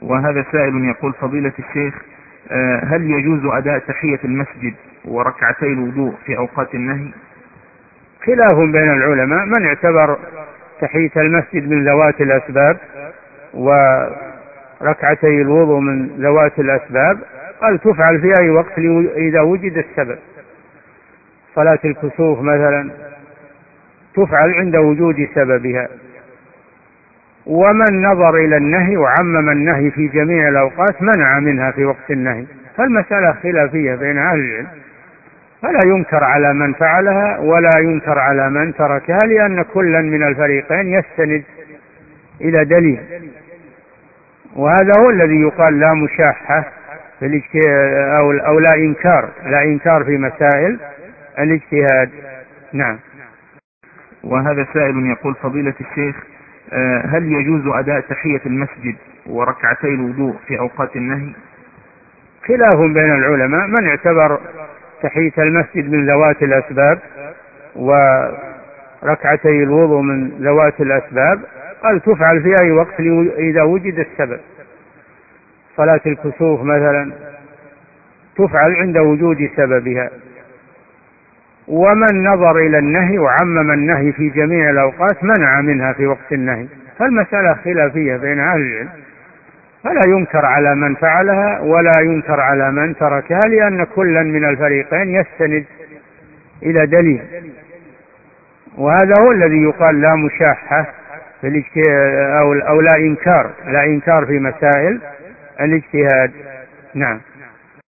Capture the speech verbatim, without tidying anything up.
وهذا سائل يقول: فضيلة الشيخ، هل يجوز أداء تحية المسجد وركعتي الوضوء في أوقات النهي؟ خلاف بين العلماء، من اعتبر تحية المسجد من ذوات الأسباب وركعتي الوضوء من ذوات الأسباب قال تفعل في أي وقت إذا وجد السبب. صلاة الكسوف مثلا تفعل عند وجود سببها. ومن نظر إلى النهي وعمم النهي في جميع الأوقات منع منها في وقت النهي، فالمسألة خلافية بين أهل العلم، فلا ينكر على من فعلها ولا ينكر على من تركها، لأن كلا من الفريقين يستند إلى دليل. وهذا هو الذي يقال لا مشاحة أو لا إنكار لا إنكار في مسائل الاجتهاد. نعم. وهذا سائل يقول: فضيلة الشيخ، هل يجوز أداء تحية المسجد وركعتي الوضوء في أوقات النهي؟ خلاف بين العلماء، من اعتبر تحية المسجد من ذوات الأسباب وركعتي الوضوء من ذوات الأسباب قال تفعل في أي وقت إذا وجد السبب. صلاة الكسوف مثلا تفعل عند وجود سببها. ومن نظر إلى النهي وعمم النهي في جميع الأوقات منع منها في وقت النهي، فالمسألة خلافية بين أهل العلم، فلا ينكر على من فعلها ولا ينكر على من تركها، لأن كلا من الفريقين يستند إلى دليل. وهذا هو الذي يقال لا مشاحة أو لا إنكار لا إنكار في مسائل الاجتهاد. نعم.